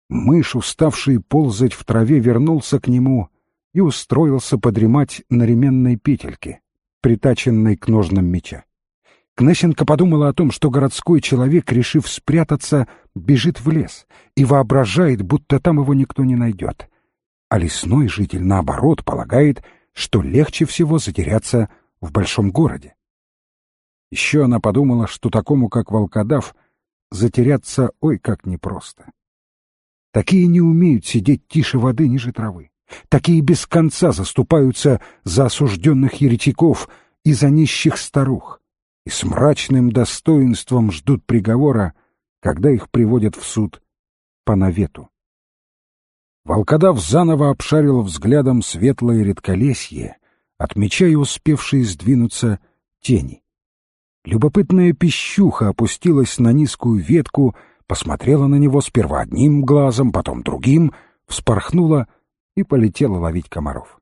Мышь, уставший ползать в траве, вернулся к нему и устроился подремать на ременной петельке, притаченной к ножнам меча. Кнесенко подумала о том, что городской человек, решив спрятаться, бежит в лес и воображает, будто там его никто не найдет. А лесной житель, наоборот, полагает, что легче всего затеряться в большом городе. Еще она подумала, что такому, как волкодав, затеряться ой как непросто. Такие не умеют сидеть тише воды ниже травы. Такие без конца заступаются за осужденных еретиков и за нищих старух, и с мрачным достоинством ждут приговора, когда их приводят в суд по навету. Волкодав заново обшарил взглядом светлое редколесье, отмечая успевшие сдвинуться тени. Любопытная пищуха опустилась на низкую ветку, посмотрела на него сперва одним глазом, потом другим, вспорхнула и полетела ловить комаров.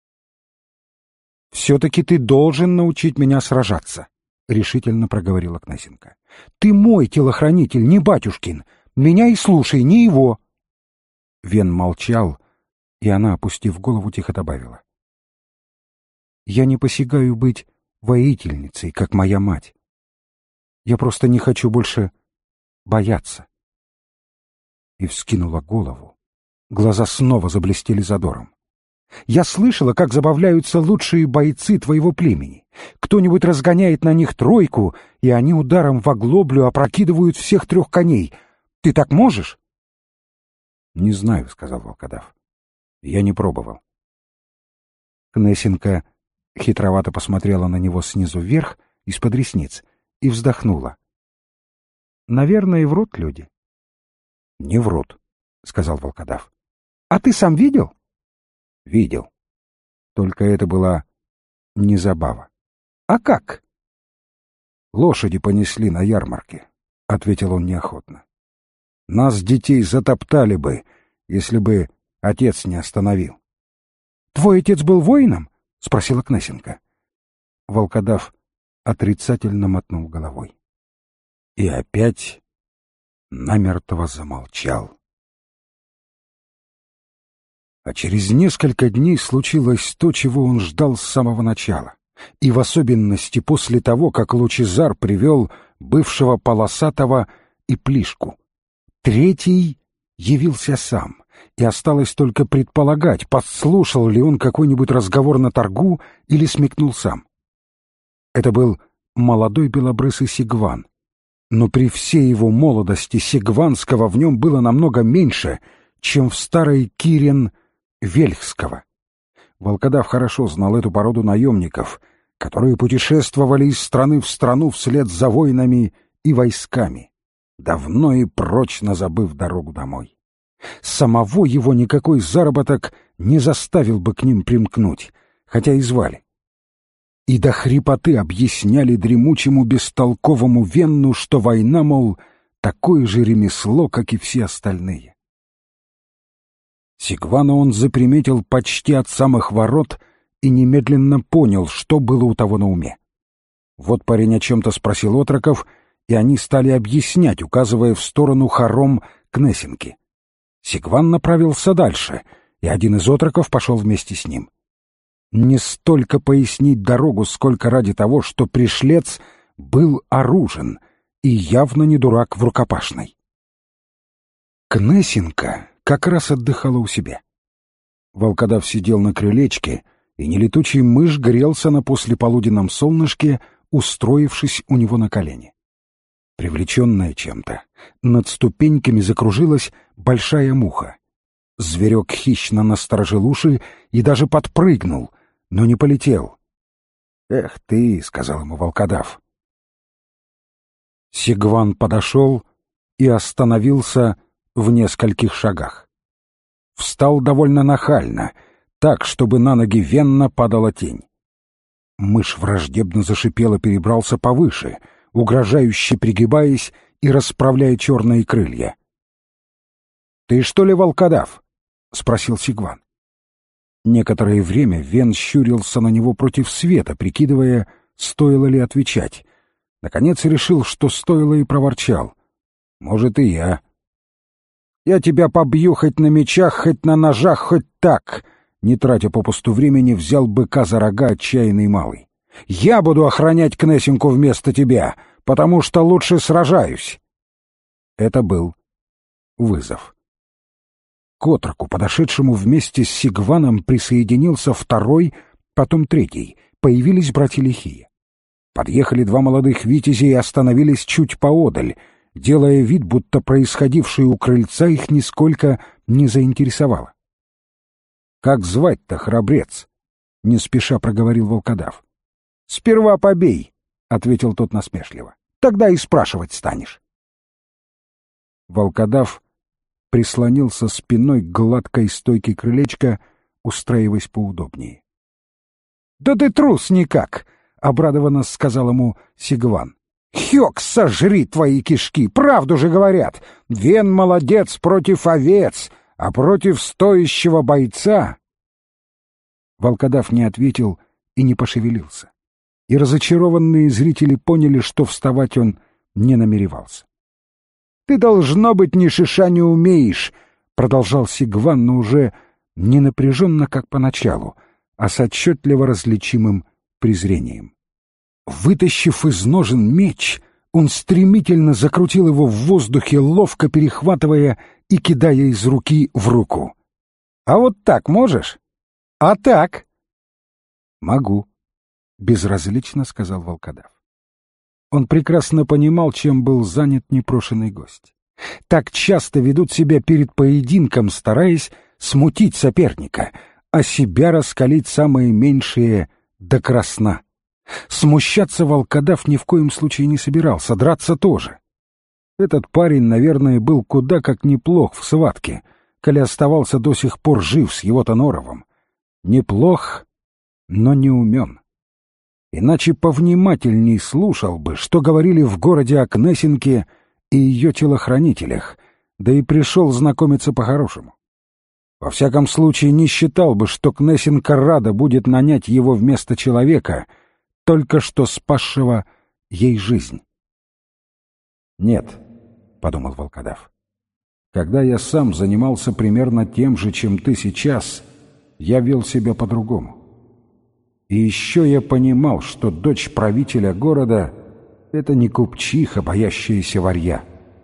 «Все-таки ты должен научить меня сражаться», — решительно проговорила Кнесенко. «Ты мой телохранитель, не батюшкин. Меня и слушай, не его». Вен молчал, и она, опустив голову, тихо добавила: «Я не посягаю быть воительницей, как моя мать. Я просто не хочу больше бояться». И вскинула голову. Глаза снова заблестели задором. «Я слышала, как забавляются лучшие бойцы твоего племени. Кто-нибудь разгоняет на них тройку, и они ударом в оглоблю опрокидывают всех 3 коней. Ты так можешь?» «Не знаю», — сказал волкодав. «Я не пробовал». Кнесенко хитровато посмотрела на него снизу вверх, из-под ресниц, и вздохнула. «Наверное, и врут люди». «Не врут», — сказал волкодав. «А ты сам видел?» «Видел. Только это была не забава». «А как?» «Лошади понесли на ярмарке», — ответил он неохотно. «Нас, детей, затоптали бы, если бы отец не остановил». «Твой отец был воином?» — спросила Кнесенко. Волкодав отрицательно мотнул головой. И опять намертво замолчал. А через несколько дней случилось то, чего он ждал с самого начала, и в особенности после того, как Лучезар привел бывшего Полосатого и Плишку. Третий явился сам, и осталось только предполагать, подслушал ли он какой-нибудь разговор на торгу или смекнул сам. Это был молодой белобрысый Сигван, но при всей его молодости сигванского в нем было намного меньше, чем в старой Кирен Вельхского. Волкодав хорошо знал эту породу наемников, которые путешествовали из страны в страну вслед за воинами и войсками, давно и прочно забыв дорогу домой. Самого его никакой заработок не заставил бы к ним примкнуть, хотя и звали. И до хрипоты объясняли дремучему бестолковому Венну, что война, мол, такое же ремесло, как и все остальные. Сигвана он заприметил почти от самых ворот и немедленно понял, что было у того на уме. Вот парень о чем-то спросил отроков, и они стали объяснять, указывая в сторону хором Кнесенки. Сигван направился дальше, и один из отроков пошел вместе с ним. Не столько пояснить дорогу, сколько ради того, что пришлец был оружен и явно не дурак в рукопашной. Кнесенка как раз отдыхала у себя. Волкодав сидел на крылечке, и нелетучий мышь грелся на послеполуденном солнышке, устроившись у него на колене. Привлеченная чем-то, над ступеньками закружилась большая муха. Зверек хищно насторожил уши и даже подпрыгнул, но не полетел. «Эх ты», — сказал ему волкодав. Сигван подошел и остановился в нескольких шагах. Встал довольно нахально, так, чтобы на ноги Венна падала тень. Мышь враждебно зашипела, перебрался повыше, угрожающе пригибаясь и расправляя черные крылья. «Ты что ли волкодав?» — спросил Сигван. Некоторое время Вен щурился на него против света, прикидывая, стоило ли отвечать. Наконец решил, что стоило, и проворчал: «Может, и я». Я тебя побью хоть на мечах, хоть на ножах, хоть так!» Не тратя попусту времени, взял быка за рога отчаянный малый. «Я буду охранять Кнесинку вместо тебя, потому что лучше сражаюсь!» Это был вызов. К отроку, подошедшему вместе с Сигваном, присоединился второй, потом третий. Появились братья лихие. Подъехали два молодых витязя и остановились чуть поодаль, делая вид, будто происходившее у крыльца их нисколько не заинтересовало. «Как звать-то, храбрец?» — не спеша проговорил волкодав. «Сперва побей», — ответил тот насмешливо. «Тогда и спрашивать станешь». Волкодав прислонился спиной к гладкой стойке крылечка, устраиваясь поудобнее. «Да ты трус никак!» — обрадованно сказал ему Сигван. «Хёк, сожри твои кишки! Правду же говорят! Вен молодец против овец, а против стоящего бойца...» Волкодав не ответил и не пошевелился. И разочарованные зрители поняли, что вставать он не намеревался. «Ты, должно быть, ни шиша не умеешь», — продолжал Сигван, но уже не напряженно, как поначалу, а с отчетливо различимым презрением. Вытащив из ножен меч, он стремительно закрутил его в воздухе, ловко перехватывая и кидая из руки в руку. «А вот так можешь? А так?» «Могу», — безразлично сказал волкодав. Он прекрасно понимал, чем был занят непрошеный гость. Так часто ведут себя перед поединком, стараясь смутить соперника, а себя раскалить самые меньшие до красна. Смущаться волкодав ни в коем случае не собирался, драться тоже. Этот парень, наверное, был куда как неплох в схватке, коли оставался до сих пор жив с его-то норовом. Неплох, но не умен. Иначе повнимательней слушал бы, что говорили в городе о Кнесинке и ее телохранителях, да и пришел знакомиться по-хорошему. Во всяком случае, не считал бы, что Кнесинка рада будет нанять его вместо человека, только что спасшего ей жизнь. «Нет», — подумал волкодав, — «когда я сам занимался примерно тем же, чем ты сейчас, я вел себя по-другому. И еще я понимал, что дочь правителя города — это не купчиха, боящаяся варья».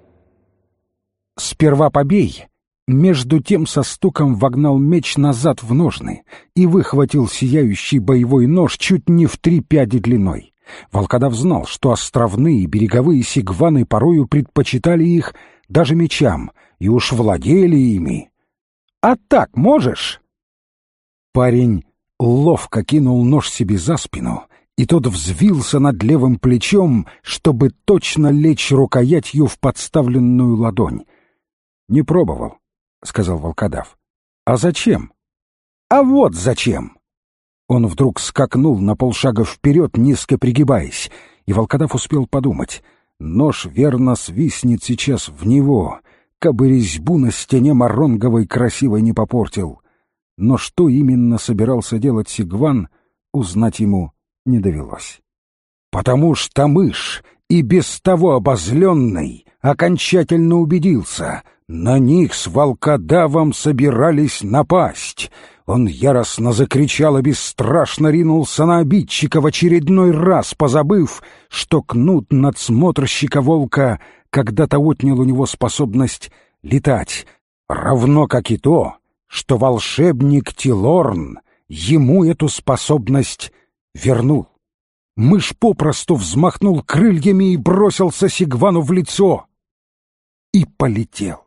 «Сперва побей!» Между тем со стуком вогнал меч назад в ножны и выхватил сияющий боевой нож чуть не в 3 пяди длиной. Волкодав знал, что островные и береговые сигваны порою предпочитали их даже мечам и уж владели ими. «А так можешь?» Парень ловко кинул нож себе за спину, и тот взвился над левым плечом, чтобы точно лечь рукоятью в подставленную ладонь. «Не пробовал», — сказал волкодав. «А зачем?» «А вот зачем!» Он вдруг скакнул на полшага вперед, низко пригибаясь, и волкодав успел подумать: нож верно свистнет сейчас в него, кабы резьбу на стене моронговой красивой не попортил. Но что именно собирался делать Сигван, узнать ему не довелось. Потому что мышь, и без того обозленный, окончательно убедился — на них с волкодавом собирались напасть. Он яростно закричал и бесстрашно ринулся на обидчика, в очередной раз позабыв, что кнут надсмотрщика волка когда-то отнял у него способность летать, равно как и то, что волшебник Тилорн ему эту способность вернул. Мышь попросту взмахнул крыльями и бросился Сигвану в лицо. И полетел.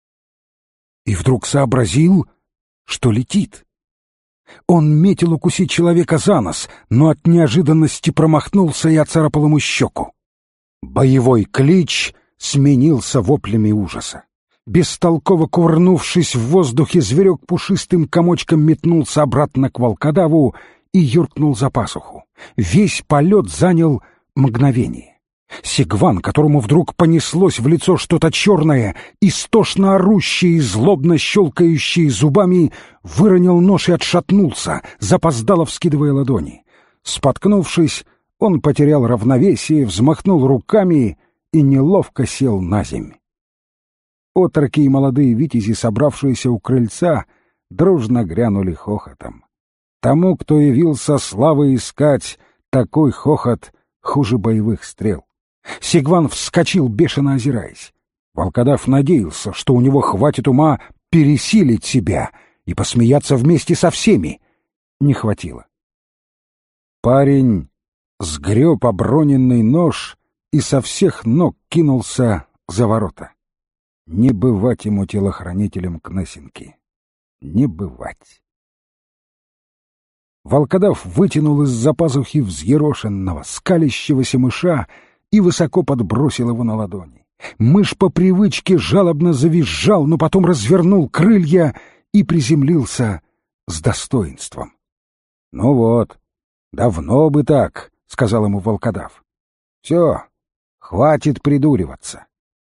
И вдруг сообразил, что летит. Он метил укусить человека за нос, но от неожиданности промахнулся и оцарапал ему щеку. Боевой клич сменился воплями ужаса. Бестолково кувырнувшись в воздухе, зверек пушистым комочком метнулся обратно к волкодаву и юркнул за пасуху. Весь полет занял мгновение. Сигван, которому вдруг понеслось в лицо что-то черное, истошно орущее и злобно щелкающее зубами, выронил нож и отшатнулся, запоздало вскидывая ладони. Споткнувшись, он потерял равновесие, взмахнул руками и неловко сел на земь. Отроки и молодые витязи, собравшиеся у крыльца, дружно грянули хохотом. Тому, кто явился славы искать, такой хохот хуже боевых стрел. Сигван вскочил, бешено озираясь. Волкодав надеялся, что у него хватит ума пересилить себя и посмеяться вместе со всеми. Не хватило. Парень сгреб оброненный нож и со всех ног кинулся за ворота. Не бывать ему телохранителем Кнесинки. Не бывать. Волкодав вытянул из-за пазухи взъерошенного, скалящегося мыша и высоко подбросил его на ладони. Мышь по привычке жалобно завизжал, но потом развернул крылья и приземлился с достоинством. — Ну вот, давно бы так, — сказал ему волкодав. — Все, хватит придуриваться.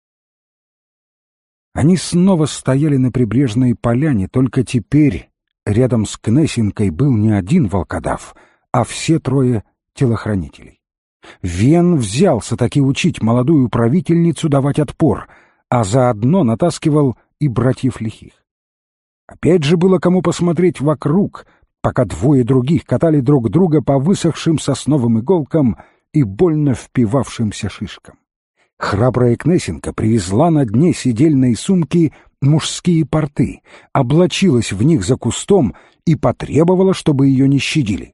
Они снова стояли на прибрежной поляне, только теперь рядом с Кнесинкой был не один волкодав, а все трое телохранителей. Вен взялся таки учить молодую правительницу давать отпор, а заодно натаскивал и братьев лихих. Опять же было кому посмотреть вокруг, пока двое других катали друг друга по высохшим сосновым иголкам и больно впивавшимся шишкам. Храбрая Кнесинка привезла на дне седельной сумки мужские порты, облачилась в них за кустом и потребовала, чтобы ее не щадили.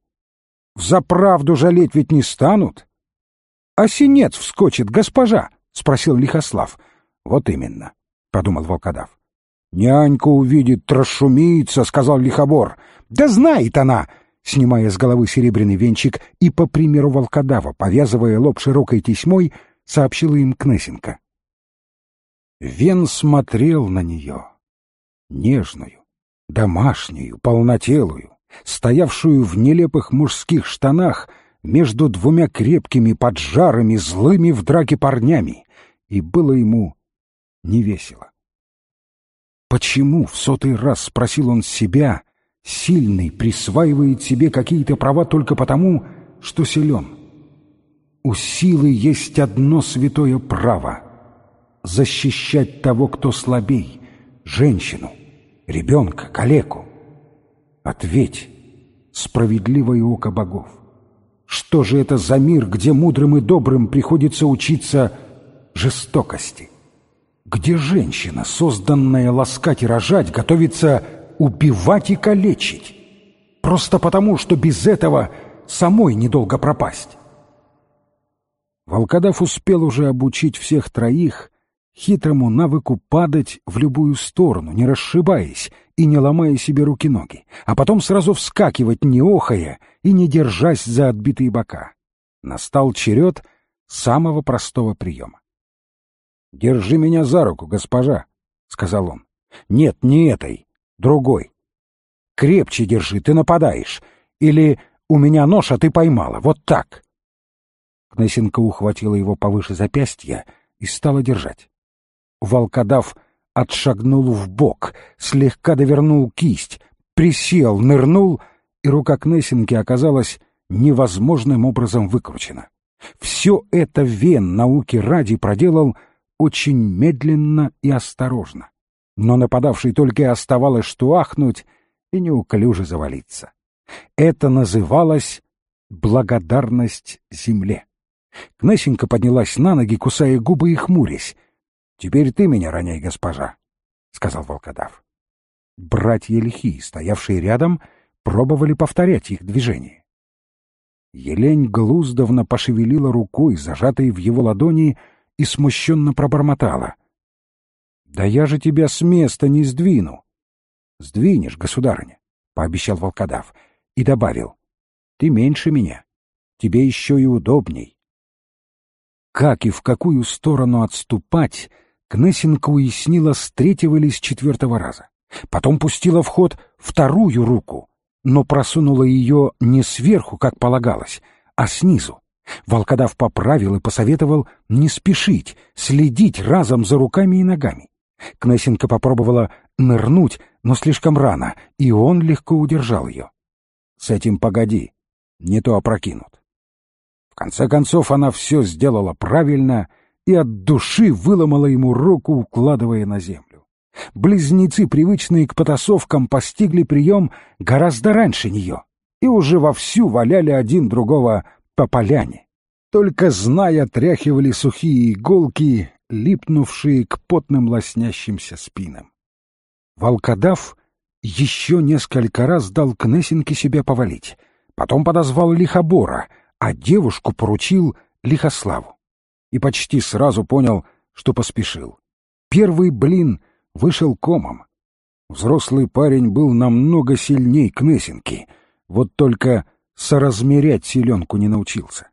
«За жалеть ведь не станут!» «А синец вскочит, госпожа?» — спросил Лихослав. «Вот именно», — подумал волкодав. «Нянька увидит, расшумится», — сказал Лихобор. «Да знает она!» — снимая с головы серебряный венчик и, по примеру волкодава, повязывая лоб широкой тесьмой, сообщила им Кнесинка. Вен смотрел на нее, нежную, домашнюю, полнотелую, стоявшую в нелепых мужских штанах между двумя крепкими, поджарыми, злыми в драке парнями, и было ему невесело. Почему, в 100-й раз спросил он себя, сильный присваивает себе какие-то права только потому, что силен? У силы есть одно святое право — защищать того, кто слабей, женщину, ребенка, калеку. Ответь, справедливое око богов, что же это за мир, где мудрым и добрым приходится учиться жестокости? Где женщина, созданная ласкать и рожать, готовится убивать и калечить, просто потому, что без этого самой недолго пропасть? Волкодав успел уже обучить всех троих хитрому навыку падать в любую сторону, не расшибаясь и не ломая себе руки-ноги, а потом сразу вскакивать, не охая и не держась за отбитые бока. Настал черед самого простого приема. «Держи меня за руку, госпожа», — сказал он. «Нет, не этой, другой. Крепче держи, ты нападаешь. Или у меня нож, а ты поймала. Вот так». Кнесинка ухватила его повыше запястья и стала держать. Волкодав отшагнул вбок, слегка довернул кисть, присел, нырнул, и рука Кнесинки оказалась невозможным образом выкручена. Все это Вен науки ради проделал очень медленно и осторожно, но нападавший только и оставалось что ахнуть и неуклюже завалиться. Это называлось благодарность земле. Кнесинка поднялась на ноги, кусая губы и хмурясь. «Теперь ты меня роняй, госпожа», — сказал волкодав. Братья лихие, стоявшие рядом, пробовали повторять их движение. Елень Глуздовна пошевелила рукой, зажатой в его ладони, и смущенно пробормотала. «Да я же тебя с места не сдвину». «Сдвинешь, государыня», — пообещал волкодав, и добавил. «Ты меньше меня, тебе еще и удобней». Как и в какую сторону отступать, Кнесинка уяснила с 3-го или с 4-го раза. Потом пустила в ход вторую руку, но просунула ее не сверху, как полагалось, а снизу. Волкодав поправил и посоветовал не спешить, следить разом за руками и ногами. Кнесинка попробовала нырнуть, но слишком рано, и он легко удержал ее. «С этим погоди, не то опрокинут». В конце концов она все сделала правильно и от души выломала ему руку, укладывая на землю. Близнецы, привычные к потасовкам, постигли прием гораздо раньше нее и уже вовсю валяли один другого по поляне. Только зная, отряхивали сухие иголки, липнувшие к потным лоснящимся спинам. Волкодав еще несколько раз дал Кнесинке себя повалить, потом подозвал Лихобора, а девушку поручил Лихославу. И почти сразу понял, что поспешил. Первый блин вышел комом. Взрослый парень был намного сильней Кнесинки, вот только соразмерять селенку не научился.